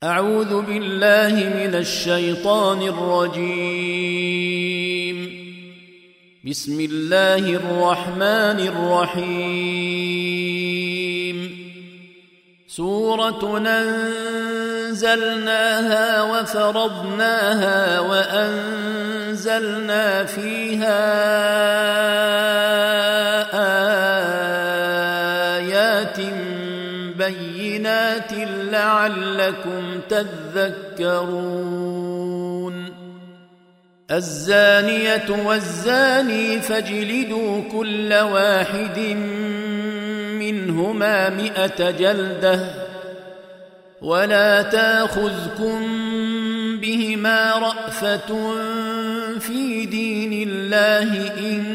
أعوذ بالله من الشيطان الرجيم. بسم الله الرحمن الرحيم. سورة أنزلناها وفرضناها وأنزلنا فيها آيات بينات لعلكم تذكرون. الزانية والزاني فاجلدوا كل واحد منهما 100 جلدة ولا تأخذكم بهما رأفة في دين الله إن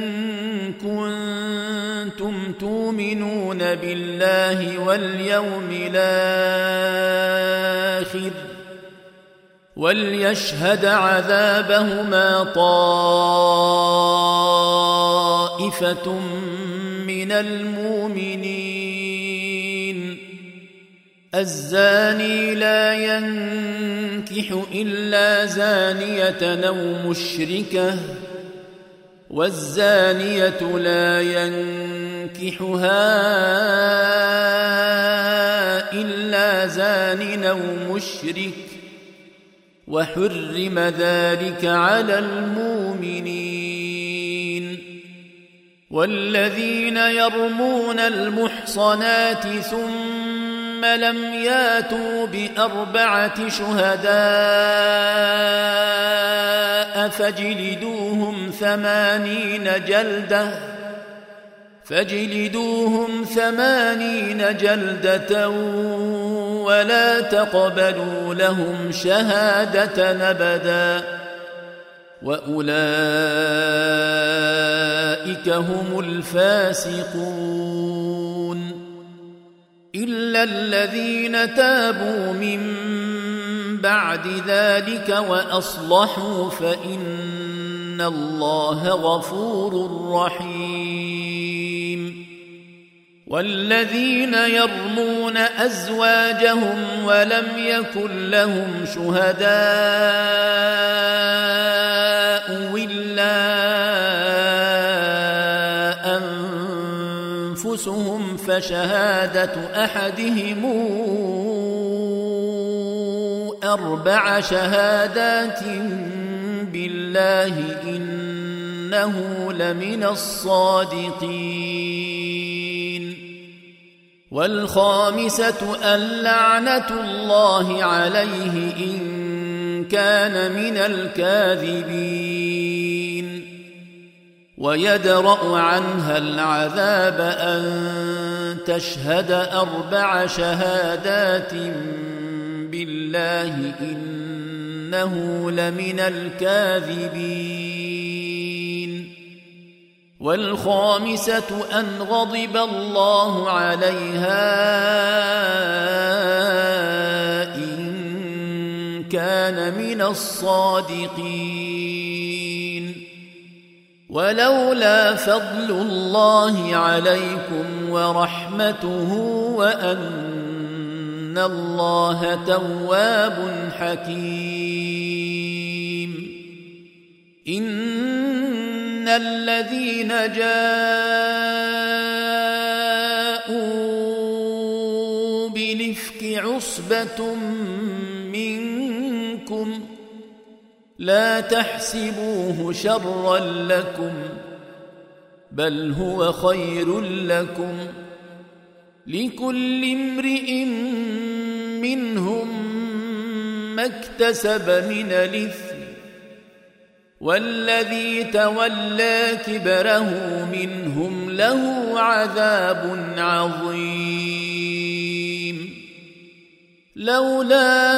كنتم تؤمنون بالله واليوم الآخر وليشهد عذابهما طائفة من المؤمنين. الزاني لا ينكح إلا زانية أو مشركة والزانية لا ينكحها إلا زان أو مشرك وحرم ذلك على المؤمنين. والذين يرمون المحصنات ثم لم ياتوا ب4 شهداء فاجلدوهم 80 جلدة ولا تقبلوا لهم شهادة أبدا وأولئك هم الفاسقون. إلا الذين تابوا من بعد ذلك وأصلحوا فإن الله غفور رحيم. والذين يرمون أزواجهم ولم يكن لهم شهداء إلا أنفسهم فشهادة أحدهم 4 شهادات بالله إنه لمن الصادقين. والخامسة اللعنة الله عليه إن كان من الكاذبين. ويدرأ عنها العذاب أن تشهد 4 شهادات بالله إنه لمن الكاذبين. والخامسة أن غضب الله عليها إن كان من الصادقين. ولولا فضل الله عليكم ورحمته وأن الله تواب حكيم. إن الذين جاءوا بالإفك عصبة منكم لا تحسبوه شرا لكم بل هو خير لكم لكل امرئ منهم ما اكتسب من الإثم والذي تولى كبره منهم له عذاب عظيم. لولا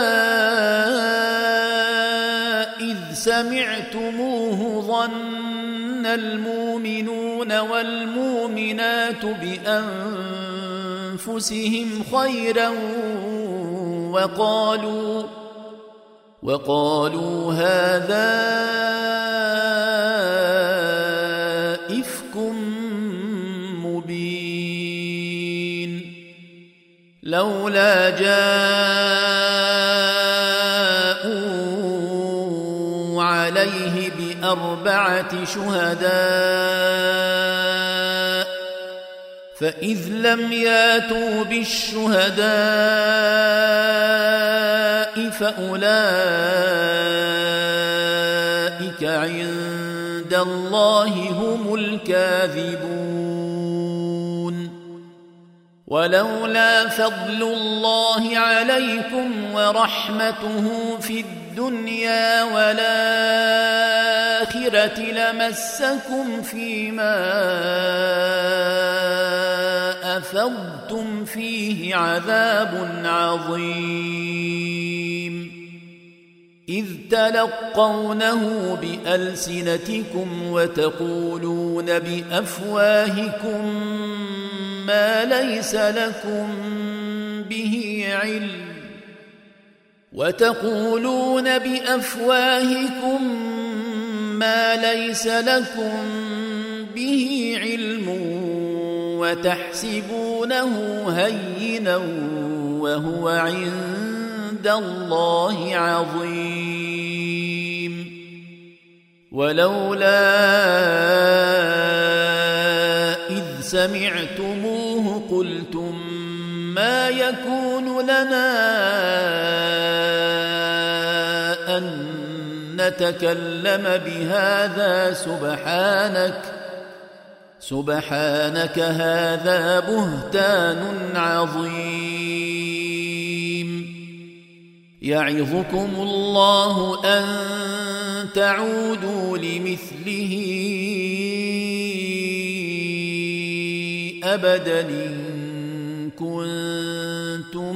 إذ سمعتموه ظن المؤمنون والمؤمنات بأنفسهم خيرا وقالوا هذا إفك مبين. لولا جاء عليه ب4 شهداء فإذ لم ياتوا بالشهداء فأولئك عند الله هم الكاذبون. ولولا فضل الله عليكم ورحمته في الدنيا والآخرة لمسكم فيما أفضتم فيه عذاب عظيم إذ تلقونه بألسنتكم وتقولون بأفواهكم ما ليس لكم به علم وتحسبونه هينا وهو عند الله عظيم. ولولا إذ سمعتموه قلتم ما يكون لنا أن نتكلم بهذا سبحانك هذا بهتان عظيم. يعظكم الله أن تعودوا لمثله أبدا إن كنتم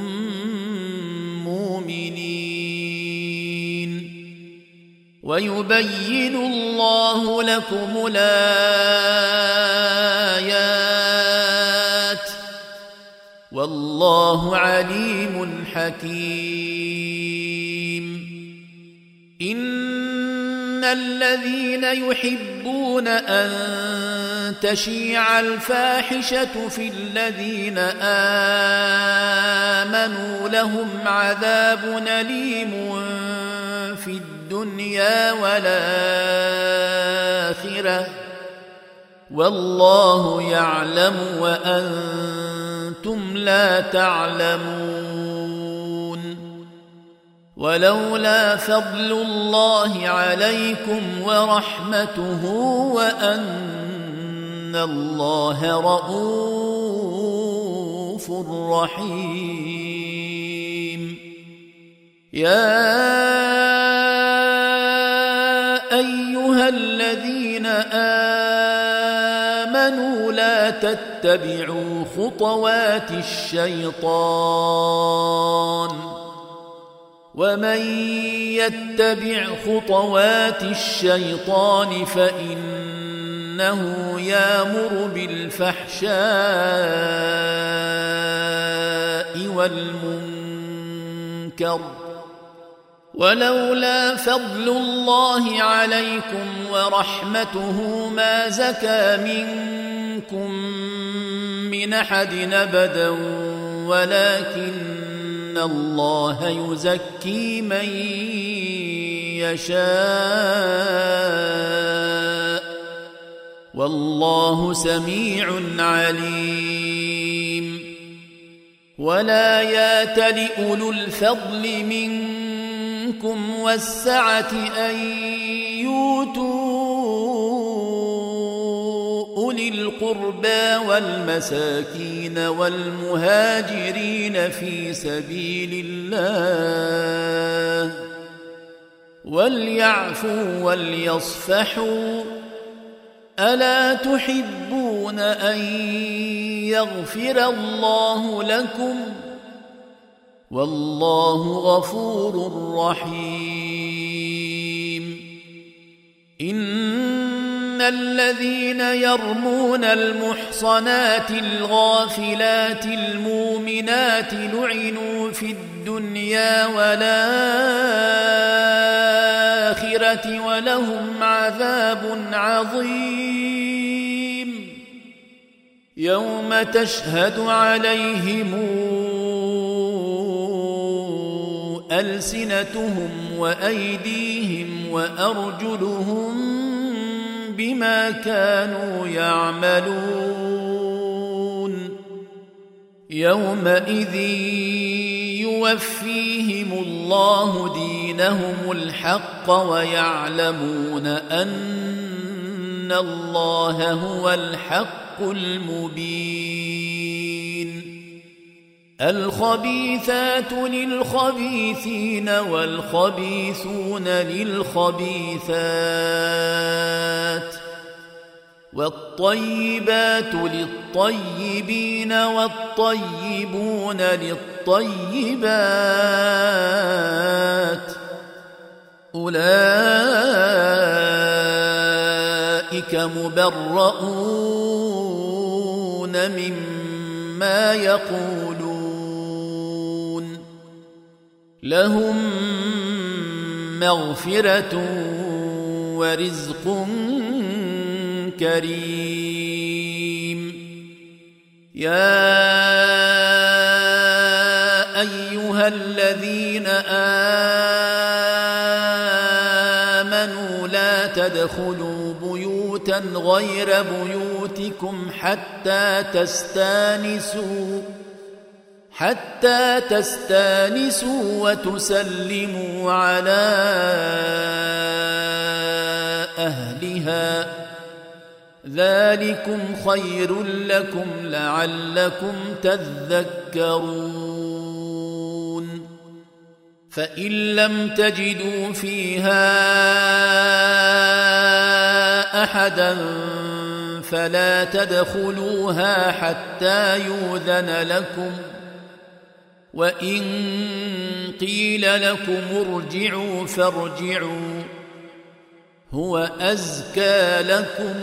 مؤمنين. ويبين الله لكم الآيات والله عليم حكيم. إن الذين يحبون أن تشيع الفاحشة في الذين آمنوا لهم عذاب أليم في الدنيا والآخرة والله يعلم وأنتم لا تعلمون. ولولا فضل الله عليكم ورحمته وأن الله رؤوف رحيم. يا أيها الذين آمنوا لا تتبعوا خطوات الشيطان ومن يتبع خطوات الشيطان فإنه يأمر بالفحشاء والمنكر. ولولا فضل الله عليكم ورحمته ما زكى منكم من أحد أبدا ولكن الله يزكي من يشاء والله سميع عليم. ولا يأتل أولو الفضل منكم والسعة أن يؤتوا أولي القربى والمساكين والمهاجرين في سبيل الله وليعفوا وليصفحوا ألا تحبون أن يغفر الله لكم والله غفور رحيم. إن الذين يرمون المحصنات الغافلات المؤمنات لعنوا في الدنيا والآخرة ولهم عذاب عظيم يوم تشهد عليهم ألسنتهم وأيديهم وأرجلهم بما كانوا يعملون يومئذ يوفيهم الله دينهم الحق ويعلمون أن الله هو الحق المبين الخبيثات للخبيثين والخبيثون للخبيثات والطيبات للطيبين والطيبون للطيبات أولئك مبرؤون مما يقولون لهم مغفرة ورزق كريم يا أيها الذين آمنوا لا تدخلوا بيوتا غير بيوتكم حتى تستانسوا وتسلموا على أهلها ذلكم خير لكم لعلكم تذكرون فإن لم تجدوا فيها أحدا فلا تدخلوها حتى يؤذن لكم وإن قيل لكم ارجعوا فارجعوا هو أزكى لكم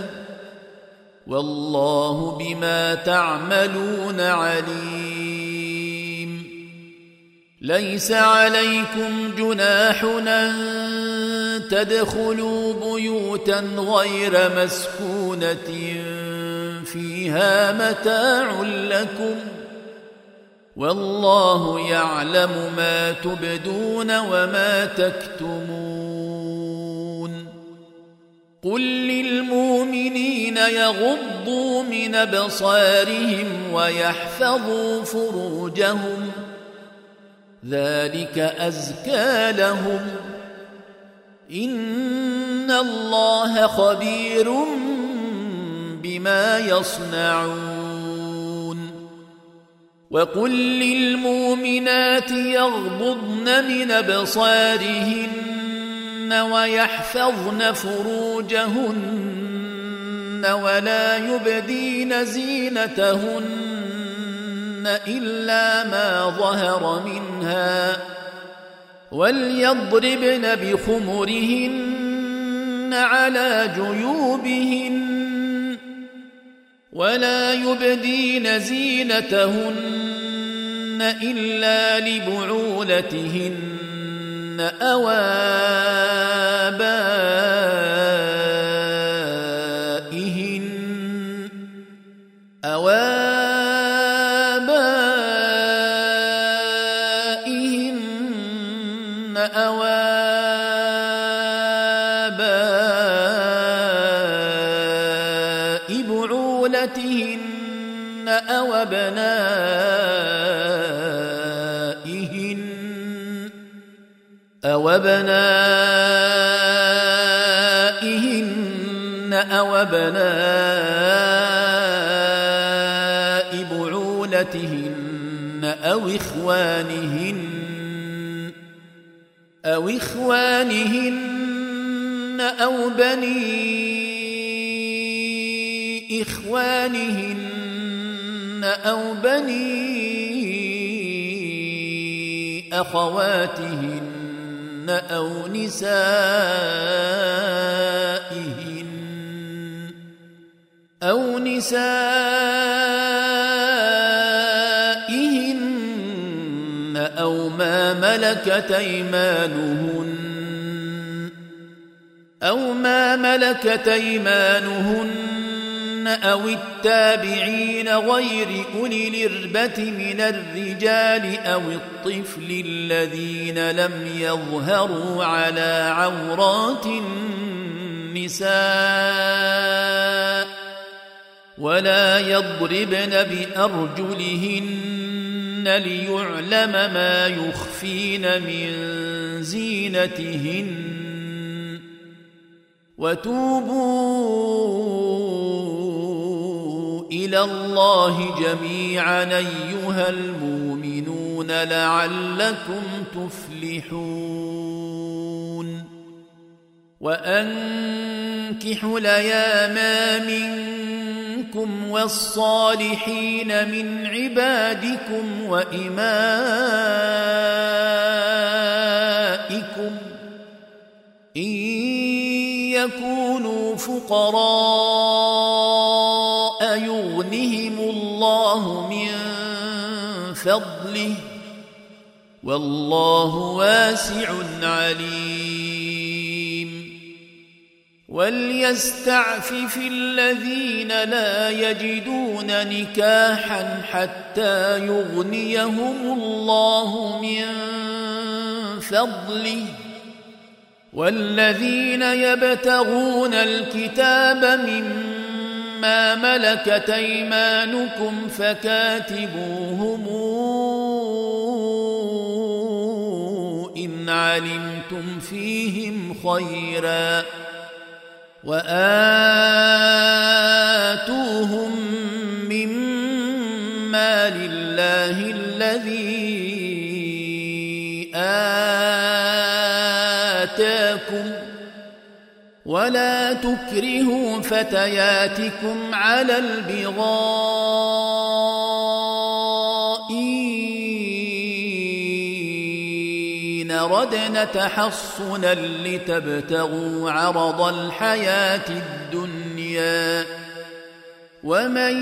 والله بما تعملون عليم ليس عليكم جناح أن تدخلوا بيوتا غير مسكونة فيها متاع لكم والله يعلم ما تبدون وما تكتمون قل للمؤمنين يغضوا من أبصارهم ويحفظوا فروجهم ذلك أزكى لهم إن الله خبير بما يصنعون وقل للمؤمنات يغضضن من أبصارهن ويحفظن فروجهن ولا يبدين زينتهن إلا ما ظهر منها وليضربن بخمرهن على جيوبهن ولا يبدين زينتهن إلا لبعولتهن أو آبائهن أو آباء بعولتهن أو أبنائهن أو أبناء بعولتهن أو إخوانهن أو بني إخوانهن أو بني أخواتهن أو نسائهن أو ما ملكت أيمانهن أو التابعين غير أولي الإربة من الرجال أو الطفل الذين لم يظهروا على عورات النساء ولا يضربن بأرجلهن ليعلم ما يخفين من زينتهن وتوبوا إلى الله جميعا أيها المؤمنون لعلكم تفلحون وأنكحوا الأيام منكم والصالحين من عبادكم وإمائكم إن يكونوا فقراء يغنهم الله من فضله والله واسع عليم وليستعفف الذين لا يجدون نكاحا حتى يغنيهم الله من فضله والذين يبتغون الكتاب مما ملكت أيمانكم فكاتبوهم إن علمتم فيهم خيرا وآتوهم مما لله الذي آتاكم ولا تكرهوا فتياتكم على البغاء إن ردنا تحصنا لتبتغوا عرض الحياة الدنيا ومن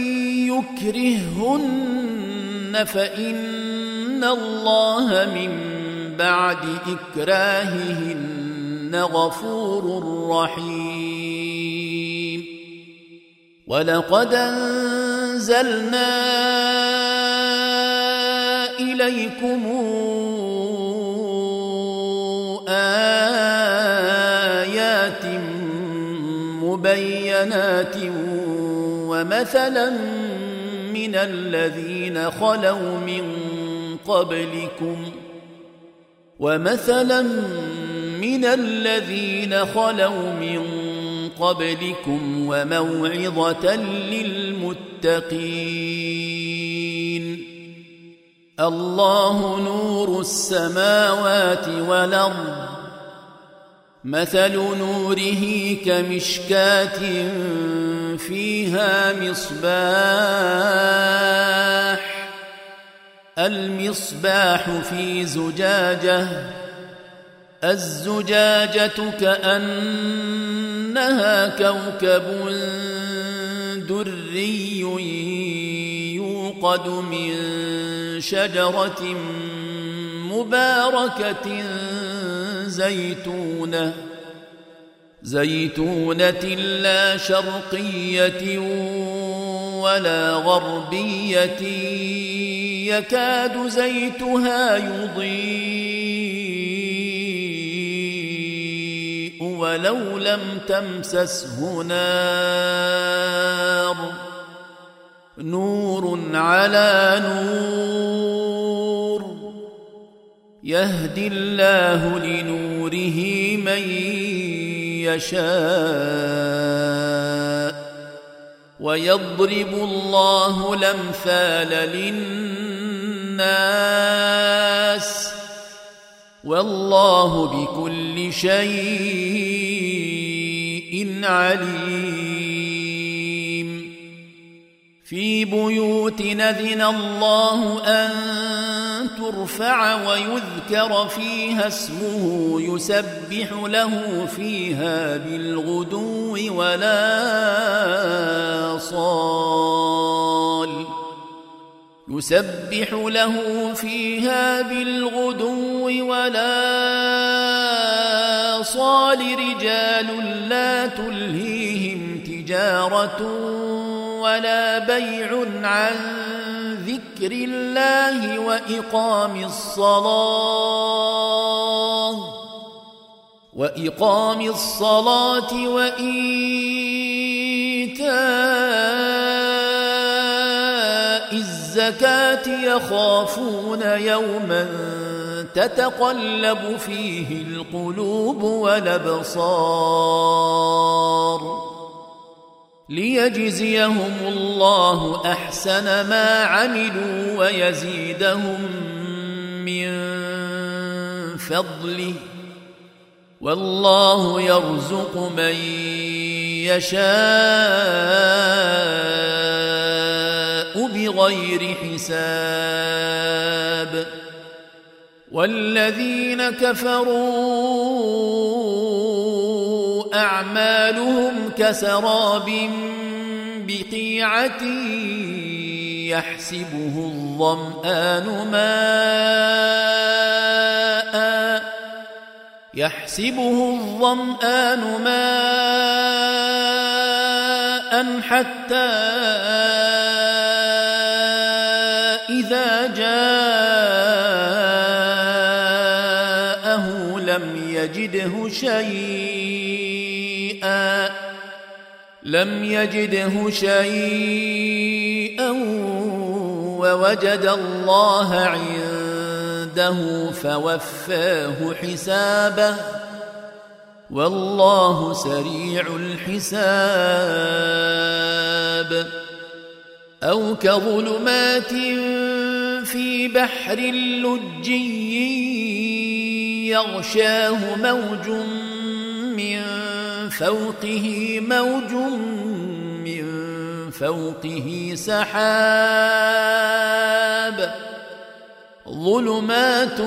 يكرههن فإن الله من بعد إكراههن غفور رحيم ولقد أنزلنا إليكم آيات مبينات ومثلا من الذين خلوا من قبلكم وموعظة للمتقين الله نور السماوات والأرض مثل نوره كمشكاة فيها المصباح في زجاجة الزجاجة كأنها كوكب دري يوقد من شجرة مباركة زيتونة لا شرقية ولا غربية يكاد زيتها يضيء ولو لم تمسسه نور على نور يهدي الله لنوره من يشاء ويضرب الله الأمثال للناس والله بكل شيء عليم في بيوت أذن الله أن ترفع ويذكر فيها اسمه يسبح له فيها بالغدو ولا صال رجال لا تلهيهم تجارة ولا بيع عن ذكر الله وإقام الصلاة وإيتاء الزكاة يخافون يوما تتقلب فيه القلوب والأبصار ليجزيهم الله أحسن ما عملوا ويزيدهم من فضله والله يرزق من يشاء بغير حساب والذين كفروا أعمالهم كسراب بقيعة يحسبه الظمآن ماء حتى إذا جاءه لم يجده شيئا ووجد الله عنده فوفاه حسابه والله سريع الحساب أو كظلمات في بحر لجي يغشاه موج من فوقه سحاب ظلمات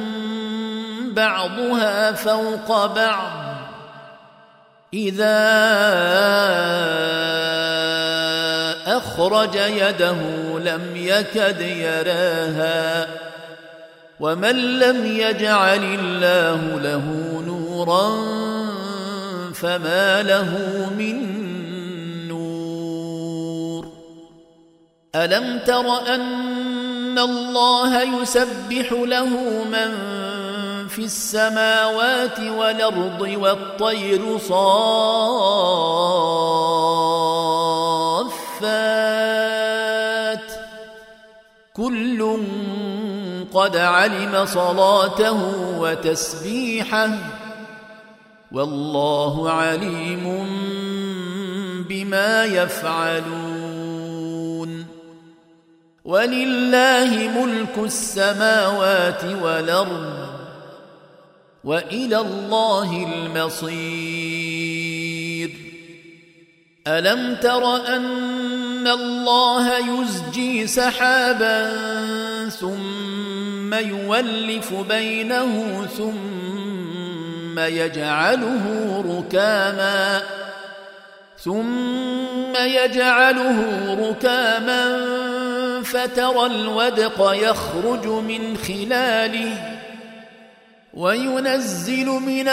بعضها فوق بعض إذا أخرج يده لم يكد يراها ومن لم يجعل الله له نورا فما له من نور ألم تر أن الله يسبح له من في السماوات والأرض والطير صافات كل قد علم صلاته وتسبيحه والله عليم بما يفعلون ولله ملك السماوات والأرض وإلى الله المصير ألم تر أن الله يزجي سحابا ثم يولف بينه ثم يجعله ركاما فترى الودق يخرج من خلاله وينزل من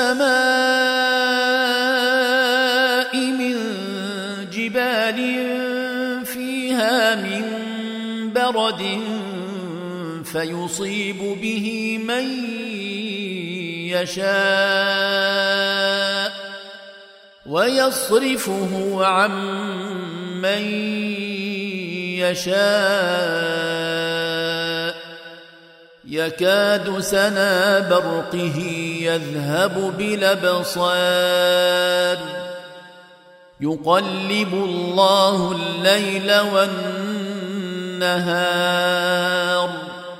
السماء من جبال فيها من برد فيصيب به من يشاء ويصرفه عن من يشاء يكاد سنا برقه يذهب بالأبصار يقلب الله الليل والنهار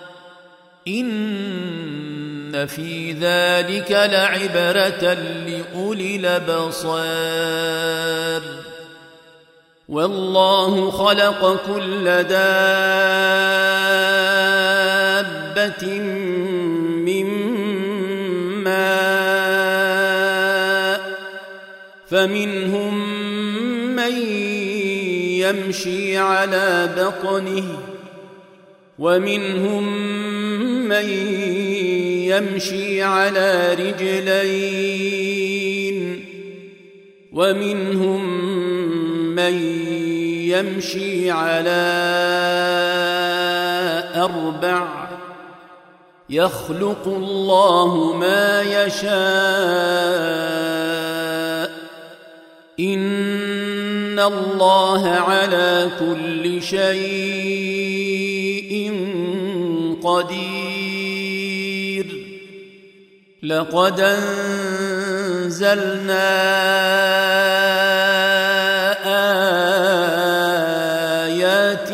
إن في ذلك لعبرة لأولي الأبصار والله خلق كل دابة من ماء فمنهم من يمشي على بطنه ومنهم من يمشي على رجلين ومنهم من يمشي على أربع يخلق الله ما يشاء إن الله على كل شيء قدير لقد أنزلنا آيات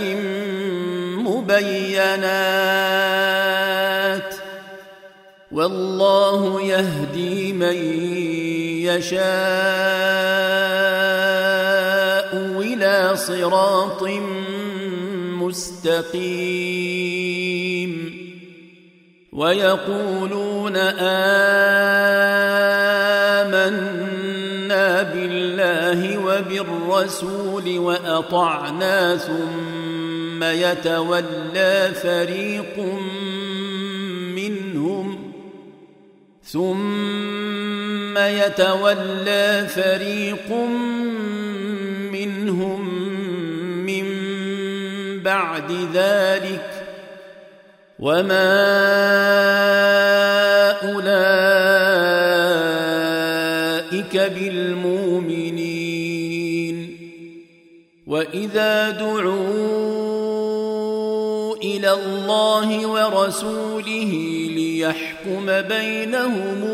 مبينات والله يهدي من يشاء إلى صراط مستقيم ويقولون آمنا بالله وبالرسول وأطعنا ثم يتولى فريق منهم من بعد ذلك وما أولئك بالمؤمنين وإذا دعوا إلى الله ورسوله ليحكم بينهم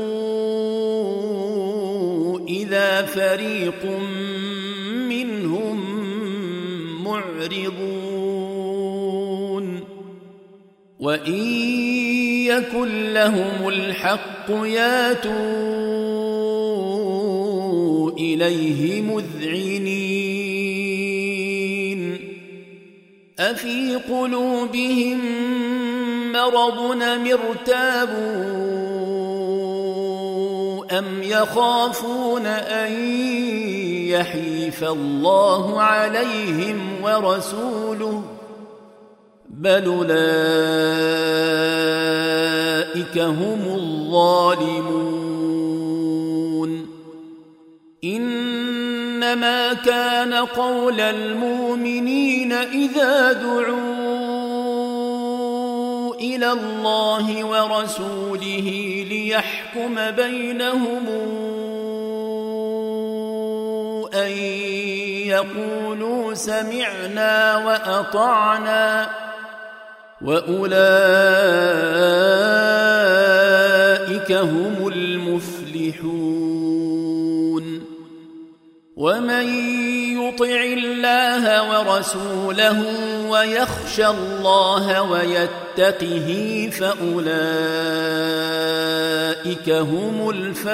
إذا فريق منهم معرضون وإن يكن لهم الحق ياتوا إليه مذعنين أفي قلوبهم مرض أم ارتابوا أم يخافون أن يحيف الله عليهم ورسوله بل أولئك هم الظالمون إنما كان قول المؤمنين إذا دعوا إلى الله ورسوله ليحكم بينهم أن يقولوا سمعنا وأطعنا وأولئك هم المفلحون ومن يطع الله ورسوله ويخشى الله ويتقه فأولئك هم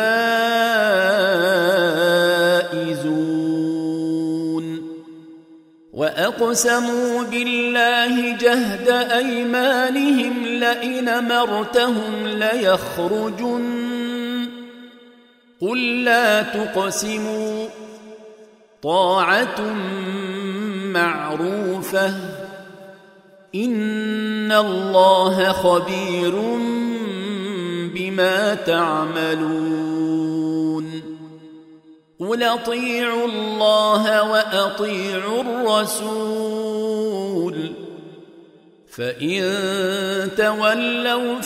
الفائزون وأقسموا بالله جهد أيمانهم لئن أمرتهم ليخرجن قل لا تقسموا طاعة معروفة إن الله خبير بما تعملون قل أطيعوا الله وأطيعوا الرسول فإن تولوا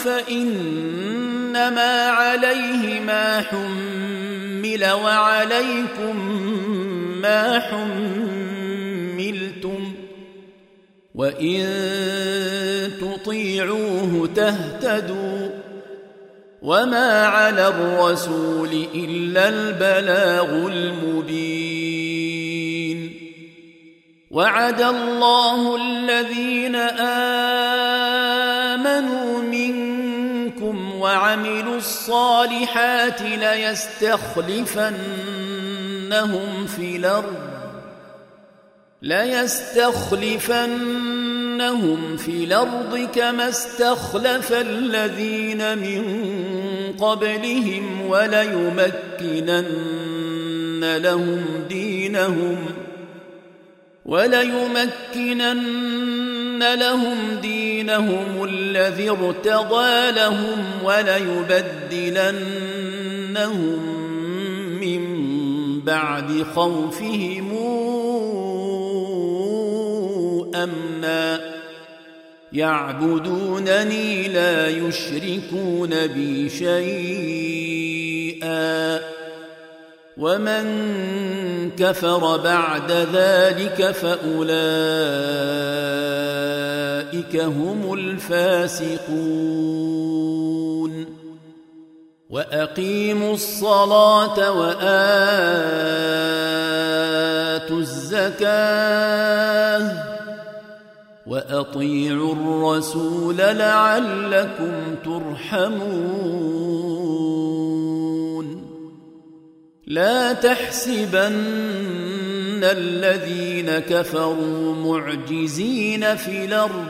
فإنما عليه ما حمل وعليكم ما حملتم وإن تطيعوه تهتدوا وما على الرسول إلا البلاغ المبين وعد الله الذين آمنوا منكم وعملوا الصالحات ليستخلفنهم في الأرض كما استخلف الذين من قبلهم وليمكنن لهم دينهم الذي ارتضى لهم وليبدلنهم من بعد خوفهم أمنا يعبدونني لا يشركون بي شيئا ومن كفر بعد ذلك فأولئك هم الفاسقون وأقيموا الصلاة وآتوا الزكاة وأطيعوا الرسول لعلكم ترحمون لا تحسبن الذين كفروا معجزين في الأرض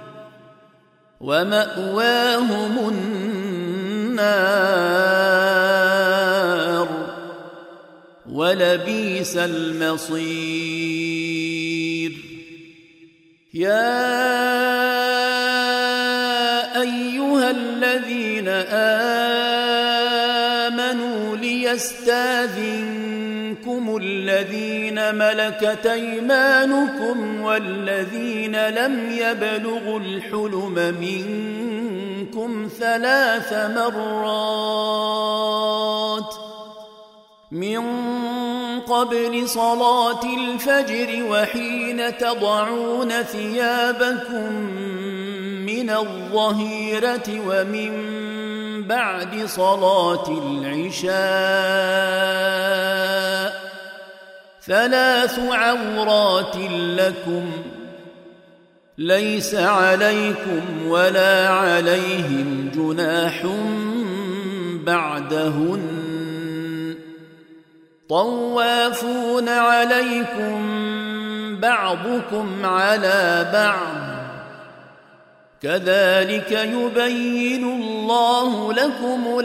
ومأواهم النار ولبئس المصير يا أيها الذين آمنوا ليستاذنكم الذين ملكت أيمانكم والذين لم يبلغوا الحلم منكم 3 مرات من قبل صلاة الفجر وحين تضعون ثيابكم من الظهيرة ومن بعد صلاة العشاء 3 عورات لكم ليس عليكم ولا عليهم جناح بعدهن طوافون عليكم بعضكم على بعض كذلك يبين الله لكم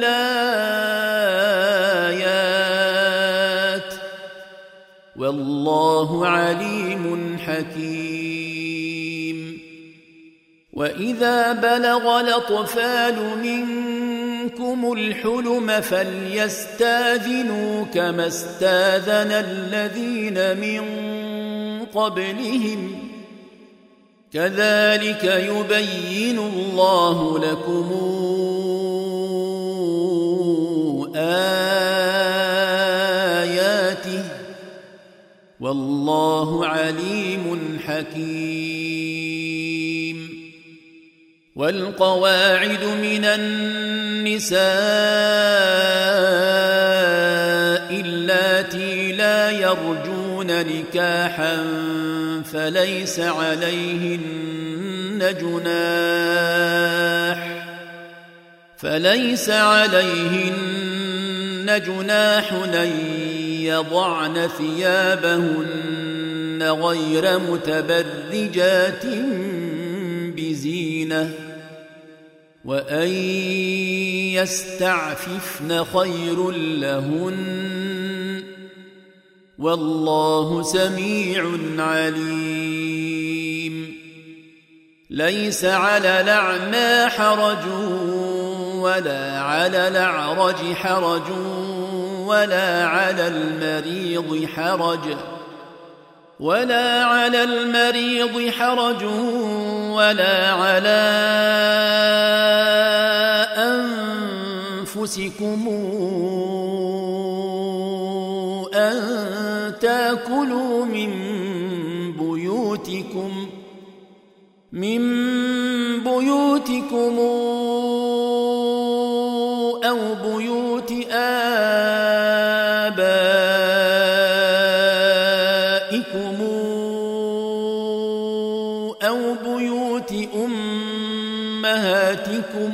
الآيات والله عليم حكيم وإذا بلغ الأطفال منكم الحلم فليستاذنوا كما استاذن الذين من قبلهم كذلك يبين الله لكم آياته والله عليم حكيم والقواعد من النساء اللاتي لا يرجون نكاحا فليس عليهن جناح أن يضعن ثيابهن غير متبرجات بزينة وأن يستعففن خير لهن والله سميع عليم ليس على الأعمى حرج ولا على الأعرج حرج ولا على المريض حرج ولا على أنفسكم أن تأكلوا من بيوتكم أو بيوت آبائكم أو بيوت أمهاتكم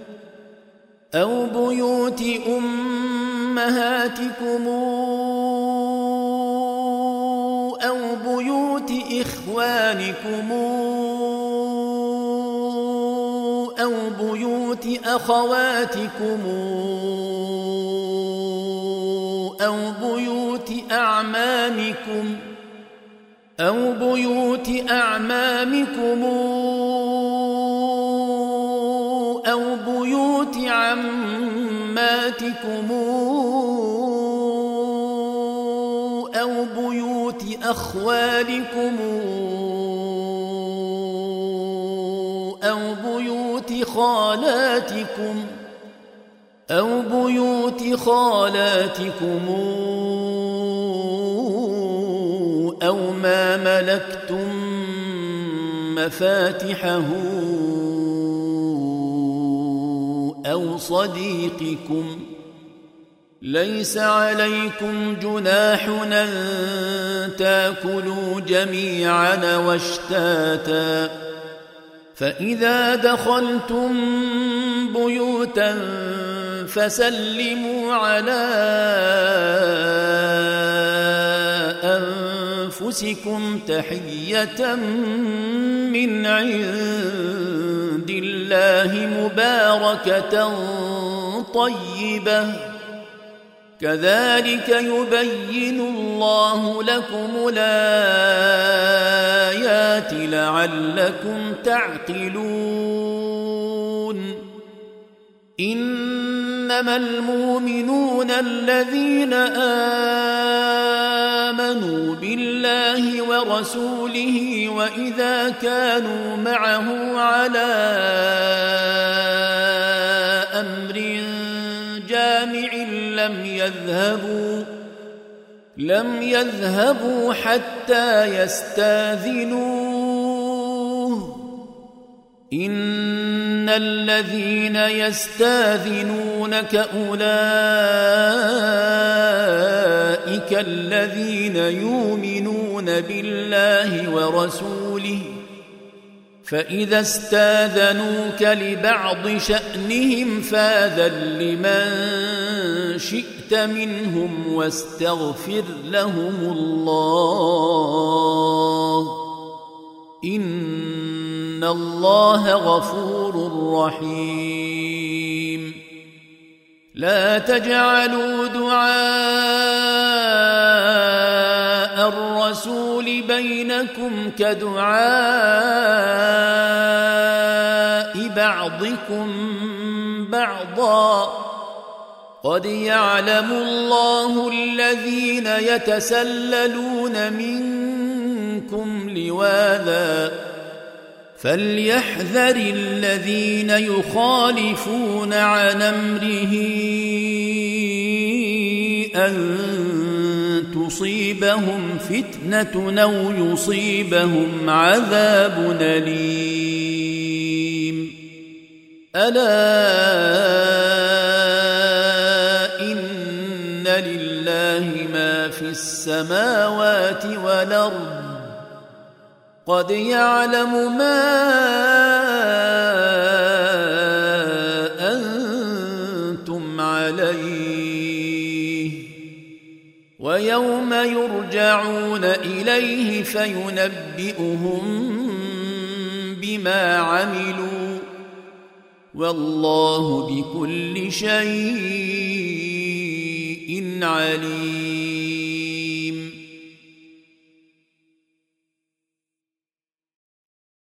أو بيوت إخوانكم أو بيوت أخواتكم أو بيوت أعمامكم أو بيوت عماتكم أو بيوت أخوالكم خالاتكم أو ما ملكتم مفاتحه أو صديقكم ليس عليكم جناح أن تاكلوا جميعا واشتاتا فإذا دخلتم بيوتا فسلموا على أنفسكم تحية من عند الله مباركة طيبة كذلك يبين الله لكم الآيات لعلكم تعقلون إنما المؤمنون الذين آمنوا بالله ورسوله وإذا كانوا معه على أمر جامع لم يذهبوا حتى يستاذنوه إن الذين يستاذنونك أولئك الذين يؤمنون بالله ورسوله فإذا استاذنوك لبعض شأنهم فاذن لمن شئت منهم واستغفر لهم الله إن الله غفور رحيم لا تجعلوا دعاء الرسول بينكم كدعاء بعضكم بعضا قد يعلم الله الذين يتسللون منكم لواذا فليحذر الذين يخالفون عن أمره أن تصيبهم فتنة أو يصيبهم عذاب أليم ألا إن لله ما في السماوات والأرض قد يعلم ما أنتم عليه ويوم يرجعون إليه فينبئهم بما عملوا والله بكل شيء عليم